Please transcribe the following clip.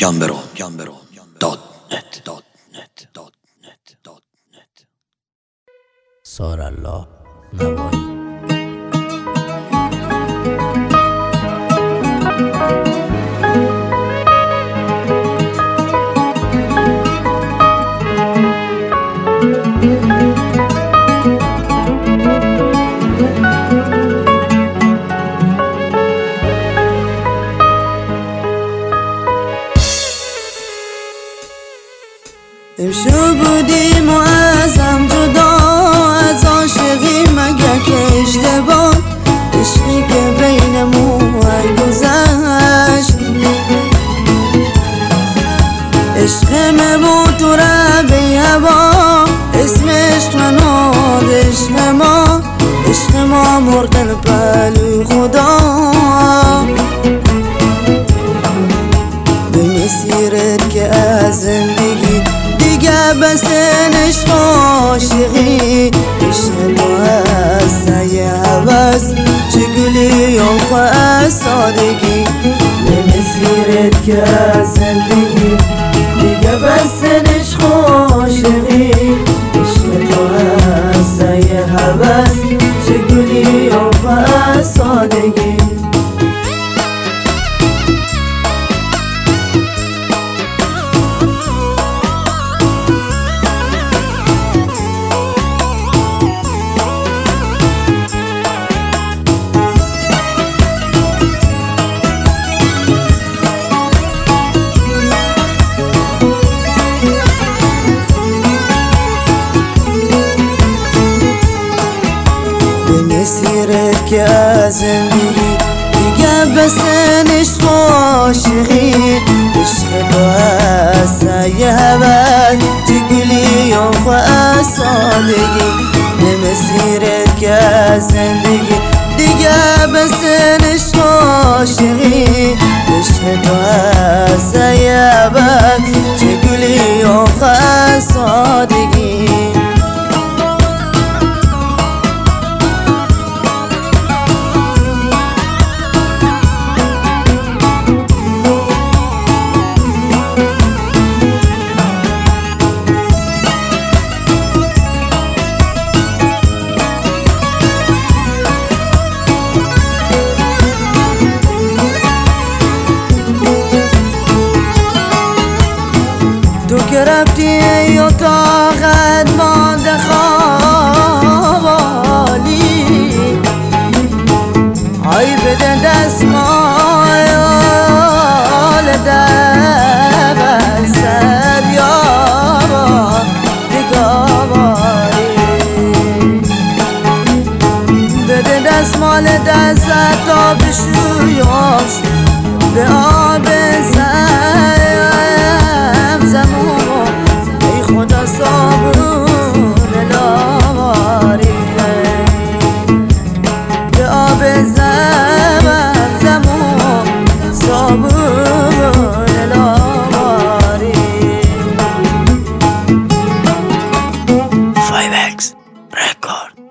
سارالله نوایی. امشب بودیم و ازم جدا، از عاشقی مگه که اشتباه، عشقی که بینمون گذشت، عشق بود تو ربی هوا، اسم عشق مناد عشق ما مردن پلوی خدا. به مسیرت که از زندگی دیگه بس عشق عاشقی، عشق تو هست یه هوس چه گلی و از سادگی. به مسیرت که از زندگی دیگه بس عشق عاشقی، عشق تو هست یه هوس چه گلی و از سادگی. مسیرت که از زندگی دیگه بس عشق عاشقی، عشق تو هست یه هوس چه گلی و از سادگی. به مسیرت که از زندگی دیگه بس عشق عاشقی، عشق تو هست یه هوس چه گلی و از سادگی. تو که رفتی ای اتاقت مانده خالی، ای بده دستمال دبستر یا دیگاری، بده دستمال دستت تا بشویاش به آب زمزمون. ای خدا